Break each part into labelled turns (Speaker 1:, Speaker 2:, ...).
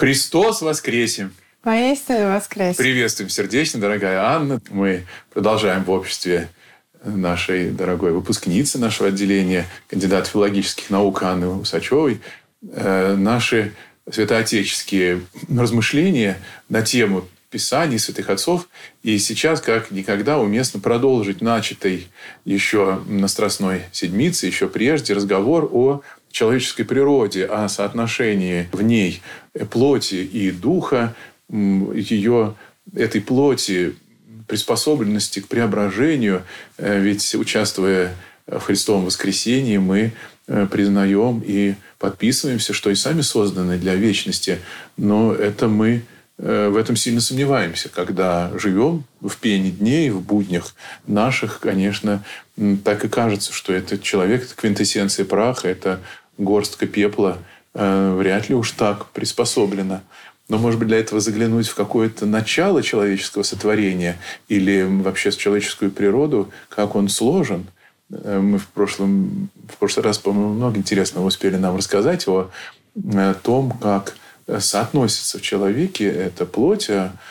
Speaker 1: Христос воскресе!
Speaker 2: Воистину воскресе!
Speaker 1: Приветствуем сердечно, дорогая Анна. Мы продолжаем в обществе нашей дорогой выпускницы нашего отделения, кандидата филологических наук Анны Усачевой, наши святоотеческие размышления на тему Писаний святых отцов. И сейчас, как никогда, уместно продолжить начатый еще на Страстной Седмице, еще прежде, разговор о человеческой природе, о соотношении в ней плоти и духа, ее, этой плоти, приспособленности к преображению. Ведь, участвуя в Христовом воскресении, мы признаем и подписываемся, что и сами созданы для вечности. Но это мы в этом сильно сомневаемся. Когда живем в пене дней, в буднях наших, конечно, так и кажется, что этот человек, это квинтэссенция праха, это горстка пепла, вряд ли уж так приспособлена. Но, может быть, для этого заглянуть в какое-то начало человеческого сотворения или вообще в человеческую природу, как он сложен. Мы в прошлый раз, по-моему, много интересного успели нам рассказать о том, как соотносится в человеке эта плоть,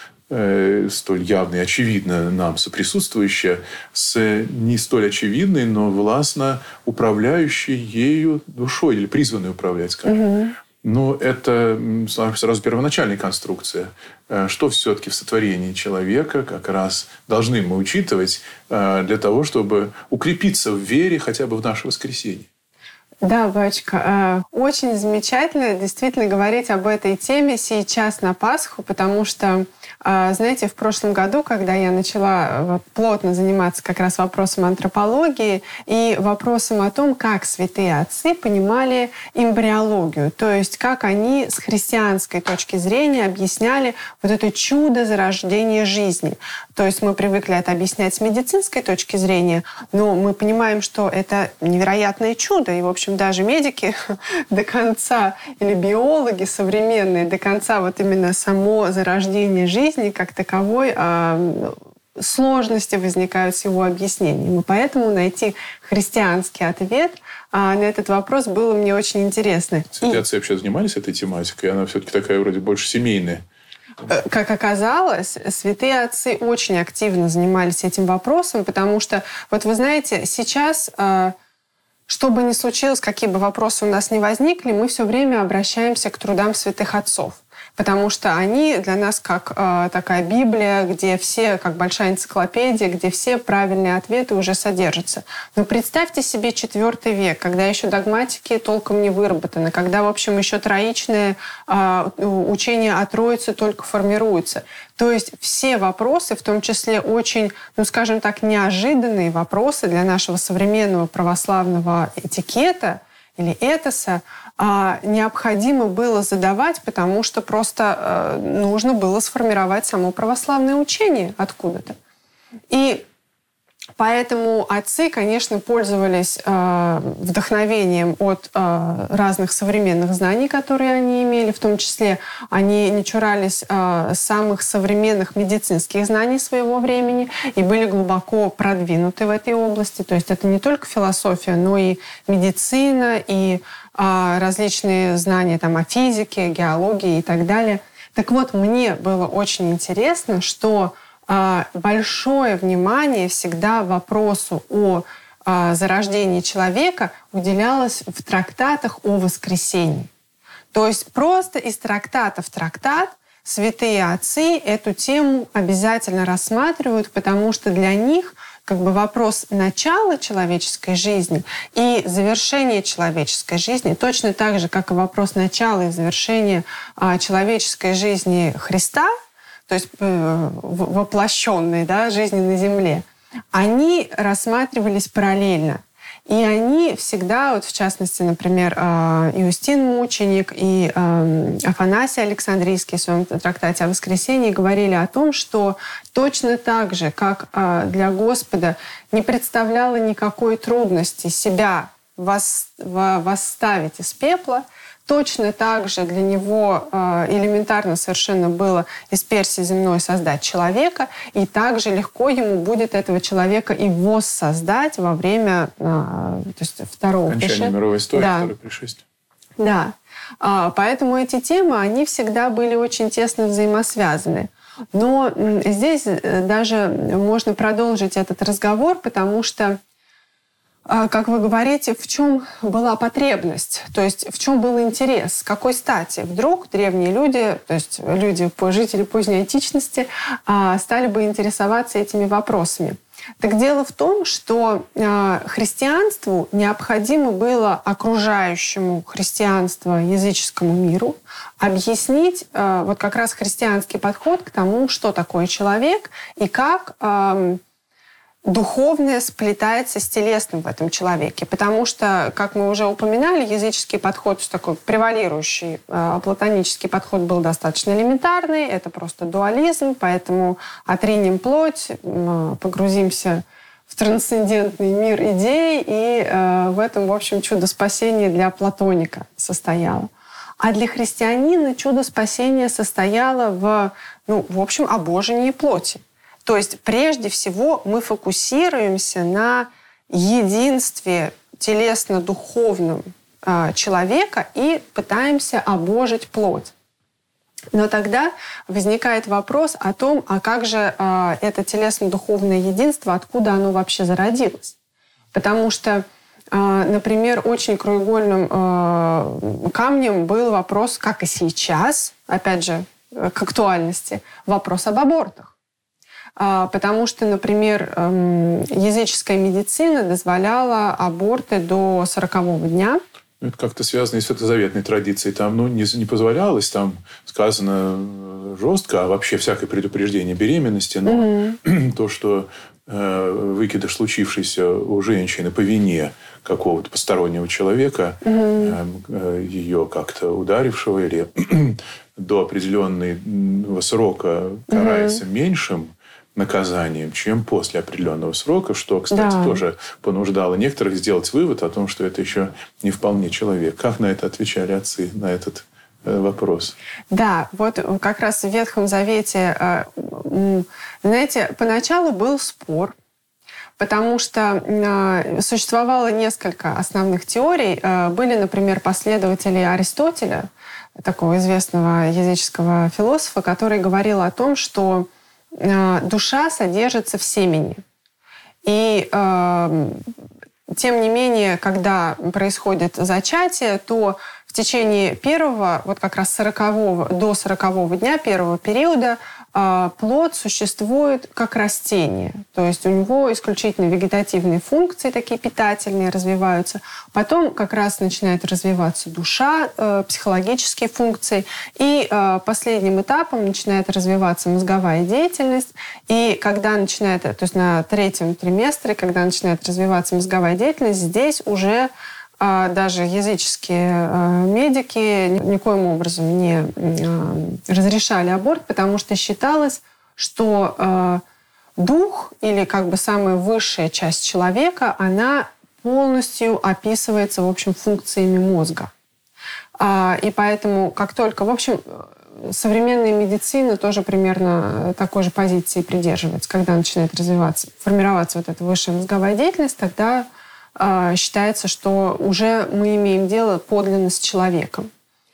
Speaker 1: столь явно и очевидно нам соприсутствующая, с не столь очевидной, но властно управляющей ею душой, или призванной управлять, скажем. Угу. Но это сразу первоначальная конструкция. Что все-таки в сотворении человека как раз должны мы учитывать для того, чтобы укрепиться в вере хотя бы в наше воскресенье?
Speaker 2: Да, батюшка, очень замечательно действительно говорить об этой теме сейчас на Пасху, потому что, знаете, в прошлом году, когда я начала плотно заниматься как раз вопросом антропологии и вопросом о том, как святые отцы понимали эмбриологию, то есть как они с христианской точки зрения объясняли вот это чудо зарождения жизни. То есть мы привыкли это объяснять с медицинской точки зрения, но мы понимаем, что это невероятное чудо, и, в общем, даже медики до конца, или биологи современные, до конца вот именно само зарождение жизни как таковой, сложности возникают с его объяснением. И поэтому найти христианский ответ на этот вопрос было мне очень интересно.
Speaker 1: Святые отцы вообще занимались этой тематикой? Она все-таки такая вроде больше семейная.
Speaker 2: Как оказалось, святые отцы очень активно занимались этим вопросом, потому что, вот вы знаете, сейчас... Что бы ни случилось, какие бы вопросы у нас ни возникли, мы все время обращаемся к трудам святых отцов. Потому что они для нас как такая Библия, где все, как большая энциклопедия, где все правильные ответы уже содержатся. Но представьте себе IV век, когда еще догматики толком не выработаны, когда, в общем, еще троичное учение о Троице только формируется. То есть все вопросы, в том числе очень, скажем так, неожиданные вопросы для нашего современного православного этикета или этоса, необходимо было задавать, потому что просто нужно было сформировать само православное учение откуда-то. И поэтому отцы, конечно, пользовались вдохновением от разных современных знаний, которые они имели, в том числе они не чурались самых современных медицинских знаний своего времени и были глубоко продвинуты в этой области. То есть это не только философия, но и медицина, и различные знания там, о физике, геологии и так далее. Так вот, мне было очень интересно, что большое внимание всегда вопросу о зарождении человека уделялось в трактатах о воскресении. То есть просто из трактата в трактат святые отцы эту тему обязательно рассматривают, потому что для них как бы вопрос начала человеческой жизни и завершения человеческой жизни, точно так же, как и вопрос начала и завершения человеческой жизни Христа, то есть воплощенной жизни на земле, они рассматривались параллельно. И они всегда, вот в частности, например, Иустин Мученик и Афанасий Александрийский в своем трактате о воскресении говорили о том, что точно так же, как для Господа не представляло никакой трудности себя восставить из пепла, точно так же для него элементарно совершенно было из перси земной создать человека, и также легко ему будет этого человека и воссоздать во время второго
Speaker 1: окончания мировой истории, второго пришествия.
Speaker 2: Да. Поэтому эти темы, они всегда были очень тесно взаимосвязаны. Но здесь даже можно продолжить этот разговор, потому что, как вы говорите, в чем была потребность, то есть в чем был интерес, с какой стати вдруг древние люди, то есть жители поздней античности, стали бы интересоваться этими вопросами. Так дело в том, что христианству необходимо было окружающему христианство языческому миру объяснить вот как раз христианский подход к тому, что такое человек и как духовное сплетается с телесным в этом человеке. Потому что, как мы уже упоминали, языческий подход, такой превалирующий платонический подход был достаточно элементарный. Это просто дуализм, поэтому отринем плоть, погрузимся в трансцендентный мир идей, и в этом, в общем, чудо спасения для платоника состояло. А для христианина чудо спасения состояло в общем, обожении плоти. То есть прежде всего мы фокусируемся на единстве телесно-духовном человека и пытаемся обожить плоть. Но тогда возникает вопрос о том, а как же это телесно-духовное единство, откуда оно вообще зародилось? Потому что, например, очень краеугольным камнем был вопрос, как и сейчас, опять же, к актуальности, вопрос об абортах. Потому что, например, языческая медицина дозволяла аборты до 40-го дня.
Speaker 1: Это как-то связано и с ветхозаветной традицией. Там не позволялось, там сказано жестко, а вообще всякое предупреждение беременности. Но то, что выкидыш, случившийся у женщины по вине какого-то постороннего человека, ее как-то ударившего или до определенного срока карается меньшим наказанием, чем после определенного срока, что, кстати, тоже понуждало некоторых сделать вывод о том, что это еще не вполне человек. Как на это отвечали отцы, на этот вопрос?
Speaker 2: Да, вот как раз в Ветхом Завете, знаете, поначалу был спор, потому что существовало несколько основных теорий. Были, например, последователи Аристотеля, такого известного языческого философа, который говорил о том, что душа содержится в семени. И тем не менее, когда происходит зачатие, то в течение первого, вот как раз 40-го, до 40-го дня первого периода плод существует как растение. То есть у него исключительно вегетативные функции, такие питательные, развиваются. Потом как раз начинает развиваться душа, психологические функции. И последним этапом начинает развиваться мозговая деятельность. И когда начинает, то есть на третьем триместре, когда начинает развиваться мозговая деятельность, здесь уже даже языческие медики никоим образом не разрешали аборт, потому что считалось, что дух или как бы самая высшая часть человека, она полностью описывается, в общем, функциями мозга. И поэтому, как только, в общем, современная медицина тоже примерно такой же позиции придерживается. Когда начинает формироваться вот эта высшая мозговая деятельность, тогда считается, что уже мы имеем дело подлинно с человеком.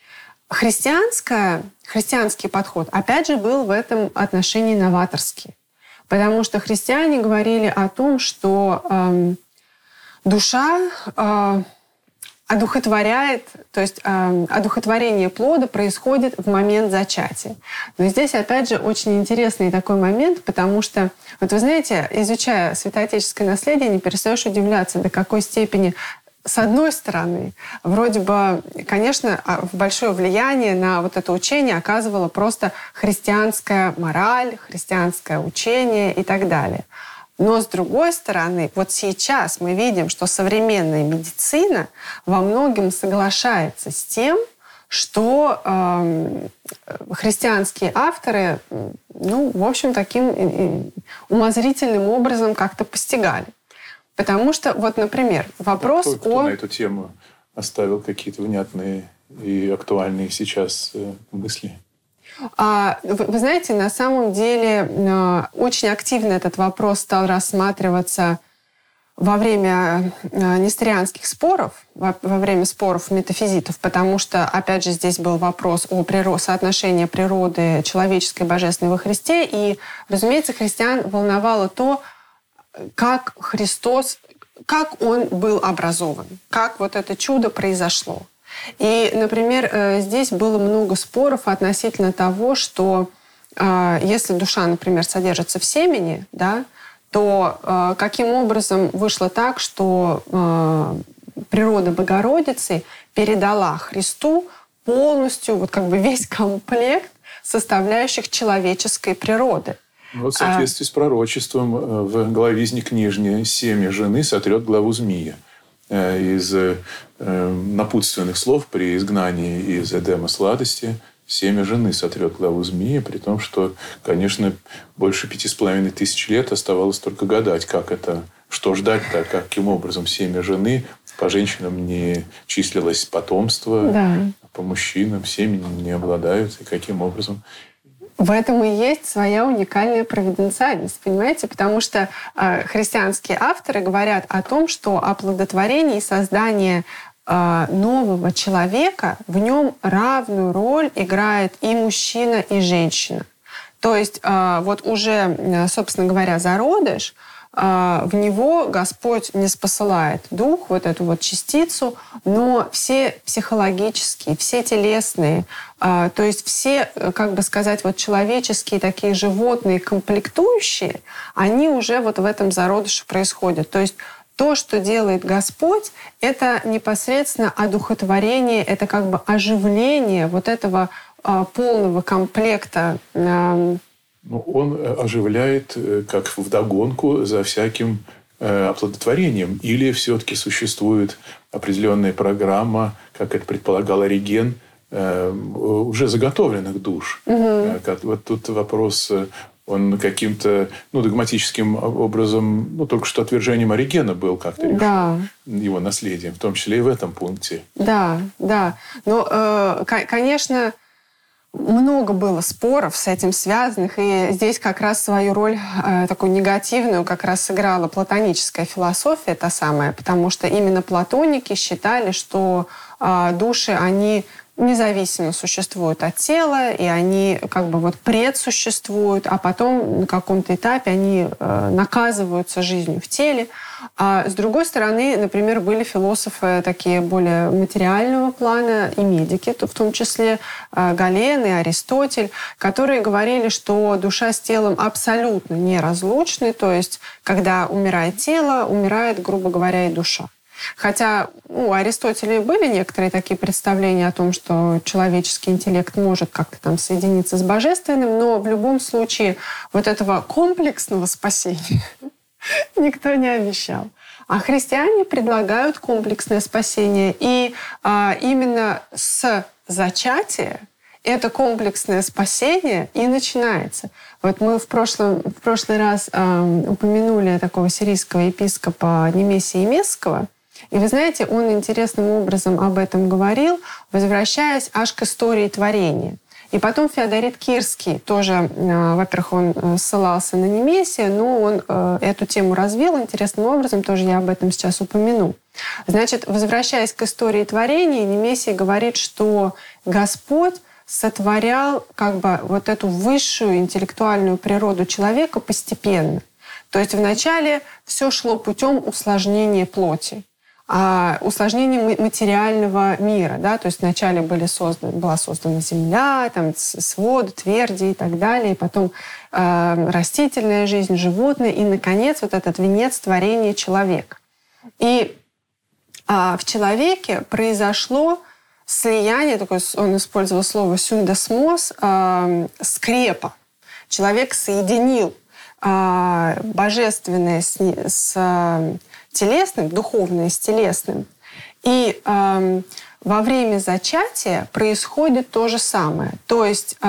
Speaker 2: Христианский подход, опять же, был в этом отношении новаторский. Потому что христиане говорили о том, что душа одухотворяет, то есть одухотворение плода происходит в момент зачатия. Но здесь, опять же, очень интересный такой момент, потому что, вот вы знаете, изучая святоотеческое наследие, не перестаешь удивляться, до какой степени, с одной стороны, вроде бы, конечно, большое влияние на вот это учение оказывало просто христианская мораль, христианское учение и так далее. Но, с другой стороны, вот сейчас мы видим, что современная медицина во многом соглашается с тем, что христианские авторы, в общем, таким умозрительным образом как-то постигали. Потому что, вот, например, вопрос
Speaker 1: кто на эту тему оставил какие-то внятные и актуальные сейчас мысли?
Speaker 2: Вы знаете, на самом деле очень активно этот вопрос стал рассматриваться во время несторианских споров, во время споров метафизитов, потому что, опять же, здесь был вопрос о соотношении природы человеческой и божественной во Христе, и, разумеется, христиан волновало то, как Христос, как Он был образован, как вот это чудо произошло. И, например, здесь было много споров относительно того, что если душа, например, содержится в семени, да, то каким образом вышло так, что природа Богородицы передала Христу полностью вот как бы весь комплект составляющих человеческой природы.
Speaker 1: Вот в соответствии с пророчеством в главе Книжне семя жены сотрет главу змея. Из напутственных слов при изгнании из Эдема сладости семя жены сотрет главу змея, при том, что, конечно, больше 5500 лет оставалось только гадать, как это, что ждать-то, каким образом семя жены по женщинам не числилось потомство,
Speaker 2: да.
Speaker 1: По мужчинам семенем не обладают, и каким образом.
Speaker 2: В этом и есть своя уникальная провиденциальность, понимаете? Потому что христианские авторы говорят о том, что оплодотворение и создание нового человека, в нем равную роль играет и мужчина, и женщина. То есть вот уже, собственно говоря, зародыш, в него Господь не спосылает дух, вот эту вот частицу, но все психологические, все телесные, то есть все, как бы сказать, вот человеческие такие животные комплектующие, они уже вот в этом зародыше происходят. То есть то, что делает Господь, это непосредственно одухотворение, это как бы оживление вот этого полного комплекта.
Speaker 1: Он оживляет как вдогонку за всяким оплодотворением. Или все-таки существует определенная программа, как это предполагал Ориген, уже заготовленных душ.
Speaker 2: Угу.
Speaker 1: Вот тут вопрос, он каким-то догматическим образом, только что отвержением Оригена был как-то решен,
Speaker 2: да.
Speaker 1: Его наследием, в том числе и в этом пункте.
Speaker 2: Да, да. Но, конечно, много было споров с этим связанных, и здесь как раз свою роль такую негативную как раз сыграла платоническая философия, та самая, потому что именно платоники считали, что души, они независимо существуют от тела, и они как бы вот предсуществуют, а потом на каком-то этапе они наказываются жизнью в теле. А с другой стороны, например, были философы такие более материального плана и медики, в том числе Гален и Аристотель, которые говорили, что душа с телом абсолютно неразлучны, то есть когда умирает тело, умирает, грубо говоря, и душа. Хотя у Аристотеля были некоторые такие представления о том, что человеческий интеллект может как-то там соединиться с божественным, но в любом случае вот этого комплексного спасения никто не обещал. А христиане предлагают комплексное спасение. И именно с зачатия это комплексное спасение и начинается. Вот мы в прошлый раз упомянули такого сирийского епископа Немесия Емесского. И вы знаете, он интересным образом об этом говорил, возвращаясь аж к истории творения. И потом Феодорит Кирский тоже, во-первых, он ссылался на Немесия, но он эту тему развил интересным образом, тоже я об этом сейчас упомяну. Значит, возвращаясь к истории творения, Немесий говорит, что Господь сотворял как бы вот эту высшую интеллектуальную природу человека постепенно. То есть вначале все шло путем усложнения плоти, усложнение материального мира. Да? То есть вначале была создана земля, там, своды, тверди и так далее, и потом растительная жизнь, животные, и, наконец, вот этот венец творения человека. И в человеке произошло слияние, такое, он использовал слово «сюндесмос», скрепа. Человек соединил божественное с телесным, духовное с телесным. И во время зачатия происходит то же самое. То есть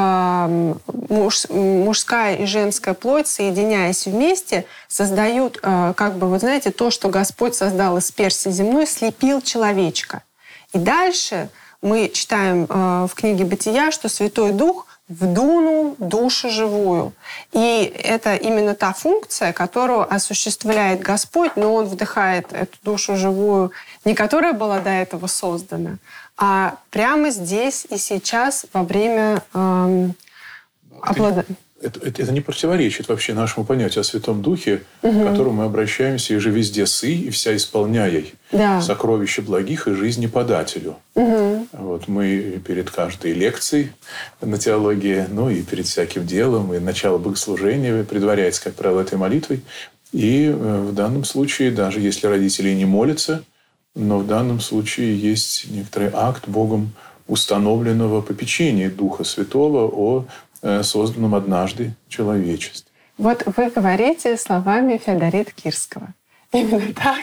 Speaker 2: мужская и женская плоть, соединяясь вместе, создают, как бы, вот знаете, то, что Господь создал из перси земной, слепил человечка. И дальше мы читаем в книге «Бытия», что Святой Дух вдунул душу живую. И это именно та функция, которую осуществляет Господь, но Он вдыхает эту душу живую, не которая была до этого создана, а прямо здесь и сейчас во время оплодотворения.
Speaker 1: Это не противоречит вообще нашему понятию о Святом Духе, к которому мы обращаемся и же везде сы, и вся исполняй сокровища благих и жизни подателю. Вот мы перед каждой лекцией на теологии, ну и перед всяким делом, и начало богослужения предваряется, как правило, этой молитвой. И в данном случае, даже если родители не молятся, но в данном случае есть некоторый акт Богом установленного попечения Духа Святого о созданном однажды человечестве.
Speaker 2: Вот вы говорите словами Феодорита Кирского. Именно так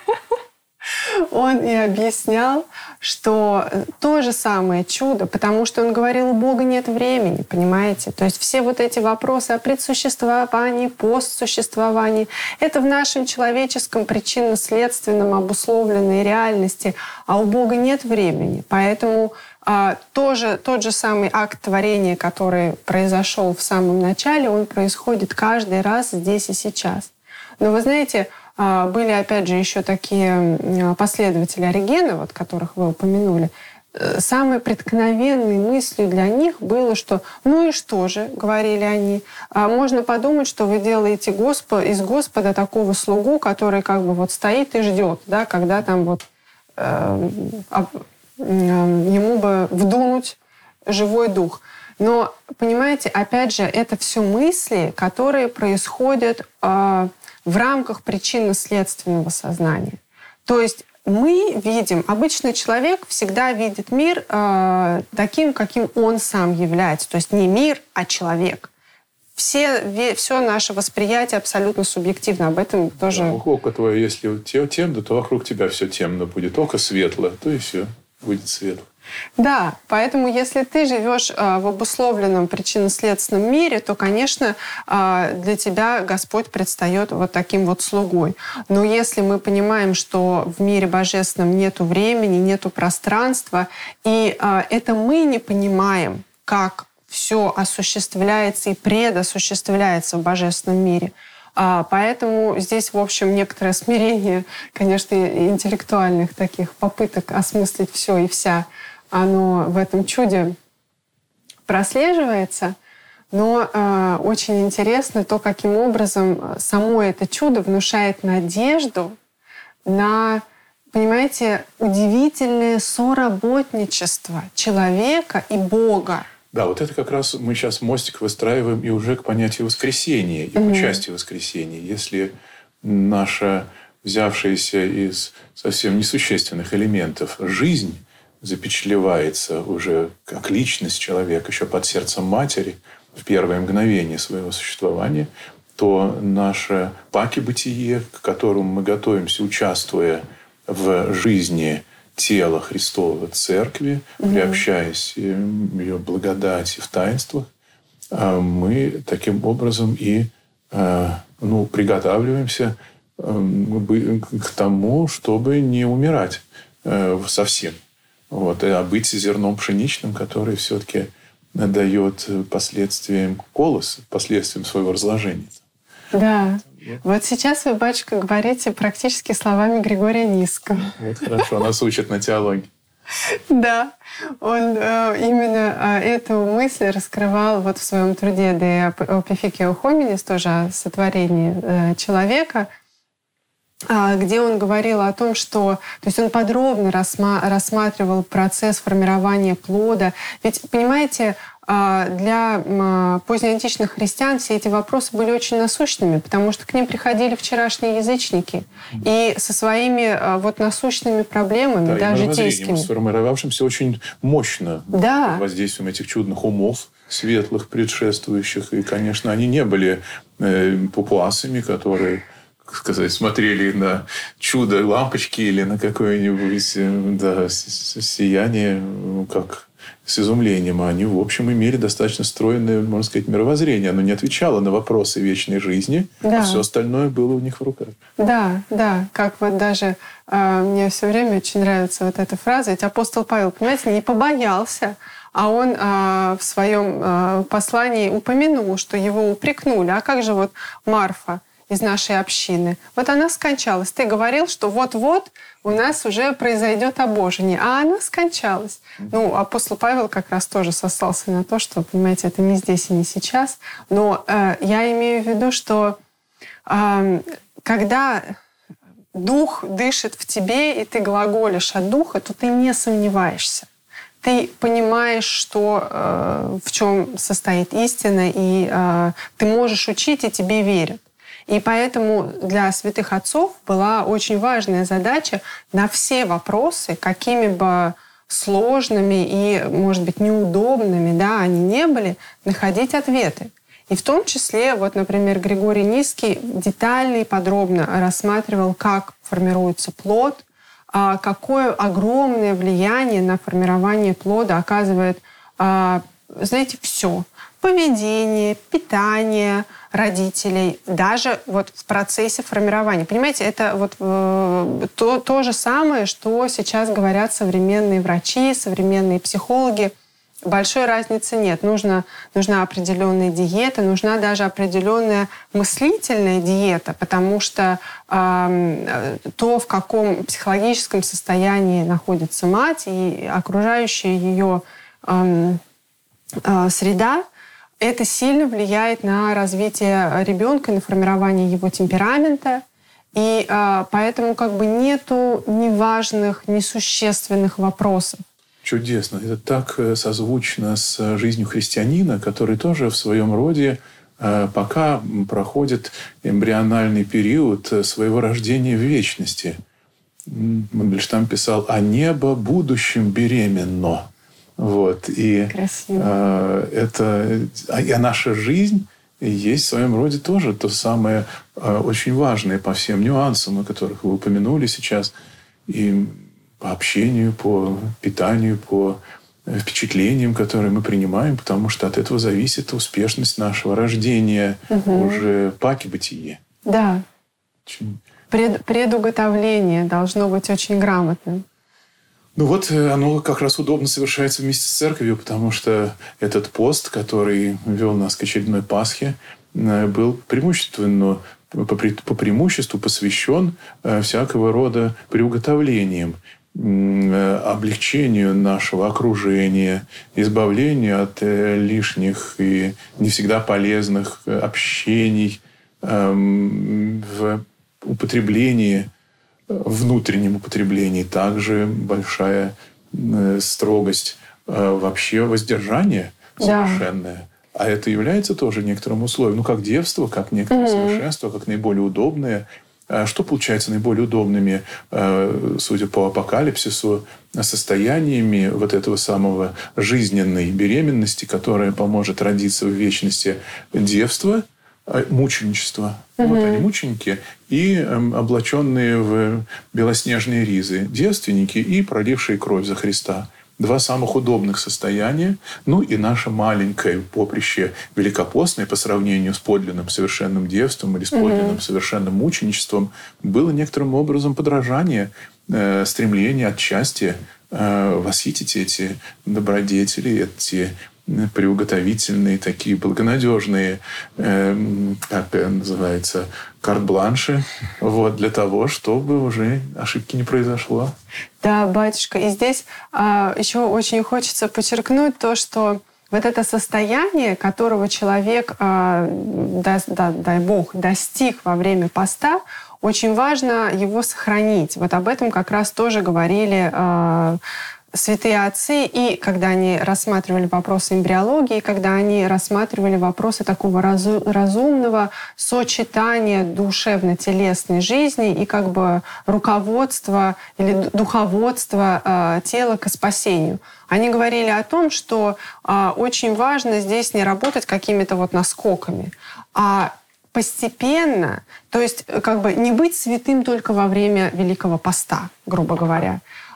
Speaker 2: он и объяснял, что то же самое чудо, потому что он говорил, у Бога нет времени, понимаете? То есть все вот эти вопросы о предсуществовании, постсуществовании, это в нашем человеческом причинно-следственном обусловленной реальности, а у Бога нет времени. Поэтому тот же самый акт творения, который произошел в самом начале, он происходит каждый раз здесь и сейчас. Но вы знаете, были, опять же, еще такие последователи Оригена, вот, которых вы упомянули. Самой преткновенной мыслью для них было, что «ну и что же», — говорили они, «можно подумать, что вы делаете из Господа такого слугу, который как бы вот стоит и ждет, да, когда там вот ему бы вдунуть живой дух». Но, понимаете, опять же, это все мысли, которые происходят в рамках причинно-следственного сознания. То есть мы видим, обычно человек всегда видит мир таким, каким он сам является. То есть не мир, а человек. Все наше восприятие абсолютно субъективно. Об этом тоже...
Speaker 1: Да, око твое, если темно, то вокруг тебя все темно будет. Око светло, то и все будет светло.
Speaker 2: Да, поэтому если ты живешь в обусловленном причинно-следственном мире, то, конечно, для тебя Господь предстает вот таким вот слугой. Но если мы понимаем, что в мире божественном нету времени, нету пространства, и это мы не понимаем, как все осуществляется и предосуществляется в божественном мире, поэтому здесь, в общем, некоторое смирение, конечно, интеллектуальных таких попыток осмыслить все и вся, оно в этом чуде прослеживается. Но очень интересно то, каким образом само это чудо внушает надежду на, понимаете, удивительное соработничество человека и Бога.
Speaker 1: Да, вот это как раз мы сейчас мостик выстраиваем и уже к понятию воскресения, и участия в воскресении. Если наша, взявшаяся из совсем несущественных элементов, жизнь запечатлевается уже как личность человека еще под сердцем матери в первое мгновение своего существования, то наше паки-бытие, к которому мы готовимся, участвуя в жизни тела Христова Церкви, приобщаясь к ее благодати в таинствах, мы таким образом и приготавливаемся к тому, чтобы не умирать совсем. Вот, а быть зерном пшеничным, который все-таки дает последствиям колос, последствиям своего разложения.
Speaker 2: Да. Вот сейчас вы, батюшка, говорите практически словами Григория Нисского.
Speaker 1: Вот хорошо, нас учат на теологии.
Speaker 2: Да, он именно эту мысль раскрывал вот в своем труде «De Opificio Hominis», тоже о сотворении человека, где он говорил о том, что... То есть он подробно рассматривал процесс формирования плода. Ведь, понимаете, для позднеантичных христиан все эти вопросы были очень насущными, потому что к ним приходили вчерашние язычники и со своими вот насущными проблемами, да, житейскими.
Speaker 1: Сформировавшимся очень мощно под воздействием этих чудных умов, светлых, предшествующих. И, конечно, они не были папуасами, которые, как сказать, смотрели на чудо лампочки или на какое-нибудь сияние, как с изумлением. А они, в общем, имели достаточно стройное, можно сказать, мировоззрение. Оно не отвечало на вопросы вечной жизни, а все остальное было у них в руках.
Speaker 2: Да, да. Как вот даже мне все время очень нравится вот эта фраза. Ведь апостол Павел, понимаете, не побоялся, а он в своем послании упомянул, что его упрекнули. А как же вот Марфа из нашей общины? Вот она скончалась. Ты говорил, что вот-вот у нас уже произойдет обожение. А она скончалась. Ну, апостол Павел как раз тоже сослался на то, что, понимаете, это не здесь и не сейчас. Но я имею в виду, что когда Дух дышит в тебе, и ты глаголишь от Духа, то ты не сомневаешься. Ты понимаешь, что, в чем состоит истина, и ты можешь учить, и тебе верят. И поэтому для святых отцов была очень важная задача на все вопросы, какими бы сложными и, может быть, неудобными, да, они не были, находить ответы. И в том числе, вот, например, Григорий Низкий детально и подробно рассматривал, как формируется плод, какое огромное влияние на формирование плода оказывает, знаете, все. Поведение, питание родителей, даже вот в процессе формирования. Понимаете, это вот то же самое, что сейчас говорят современные врачи, современные психологи. Большой разницы нет. Нужна определенная диета, нужна даже определенная мыслительная диета, потому что то, в каком психологическом состоянии находится мать и окружающая ее среда, это сильно влияет на развитие ребенка, на формирование его темперамента. И поэтому как бы нету неважных, несущественных вопросов.
Speaker 1: Чудесно. Это так созвучно с жизнью христианина, который тоже в своем роде пока проходит эмбриональный период своего рождения в вечности. Мандельштам писал: «А небо будущим беременно». Вот. И а наша жизнь есть в своем роде тоже то самое очень важное по всем нюансам, о которых вы упомянули сейчас. И по общению, по питанию, по впечатлениям, которые мы принимаем, потому что от этого зависит успешность нашего рождения уже паки бытие.
Speaker 2: Да. Предуготовление должно быть очень грамотным.
Speaker 1: Ну вот оно как раз удобно совершается вместе с церковью, потому что этот пост, который вел нас к очередной Пасхе, был преимущественно, по преимуществу посвящен всякого рода приуготовлениям, облегчению нашего окружения, избавлению от лишних и не всегда полезных общений, в употреблении, внутреннем употреблении также большая строгость, вообще воздержание совершенное. А это является тоже некоторым условием. Ну, как девство, как некоторое совершенство, как наиболее удобное. Что получается наиболее удобными, судя по апокалипсису, состояниями вот этого самого жизненной беременности, которая поможет родиться в вечности? Девство, мученичество. Вот они, мученики, и облаченные в белоснежные ризы. Девственники и пролившие кровь за Христа. Два самых удобных состояния. Ну и наше маленькое поприще великопостное по сравнению с подлинным совершенным девством или с подлинным совершенным мученичеством было некоторым образом подражание, стремление отчасти восхитить эти добродетели, эти приуготовительные, такие благонадежные, как называется, карт-бланши, вот, для того, чтобы уже ошибки не произошло.
Speaker 2: Да, батюшка. И здесь еще очень хочется подчеркнуть то, что вот это состояние, которого человек, дай Бог, достиг во время поста, очень важно его сохранить. Вот об этом как раз тоже говорили святые отцы, и когда они рассматривали вопросы эмбриологии, когда они рассматривали вопросы такого разумного сочетания душевно-телесной жизни и как бы руководства или духоводства тела к спасению. Они говорили о том, что очень важно здесь не работать какими-то вот наскоками, а постепенно, то есть как бы не быть святым только во время Великого Поста, грубо говоря,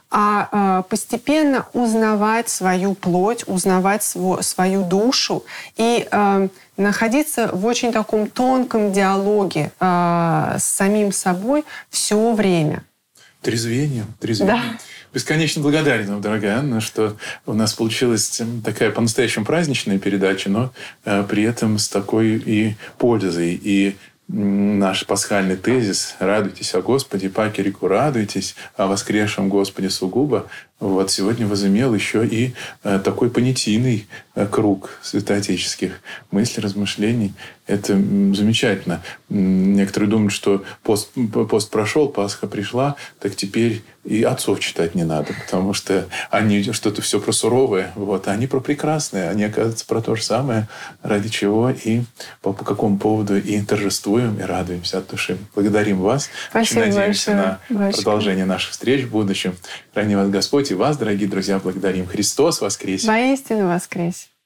Speaker 2: а постепенно узнавать свою плоть, узнавать свою душу и находиться в очень таком тонком диалоге с самим собой все время.
Speaker 1: Трезвение.
Speaker 2: Да.
Speaker 1: Бесконечно благодарен вам, дорогая Анна, что у нас получилась такая по-настоящему праздничная передача, но при этом с такой и пользой. И наш пасхальный тезис «Радуйтесь о Господе, паки реку радуйтесь, о воскресшем Господе сугубо» вот сегодня возымел еще и такой понятийный круг святоотеческих мыслей, размышлений. Это замечательно. Некоторые думают, что пост прошел, Пасха пришла, так теперь и отцов читать не надо, потому что они что-то все про суровое, вот, а они про прекрасное, они, оказывается, про то же самое, ради чего и по какому поводу и торжествуем, и радуемся от души. Благодарим вас.
Speaker 2: Спасибо
Speaker 1: Очень надеемся
Speaker 2: большое,
Speaker 1: на продолжение наших встреч в будущем. Храни вас Господь и вас, дорогие друзья, благодарим. Христос воскресе!
Speaker 2: Воистину воскресе!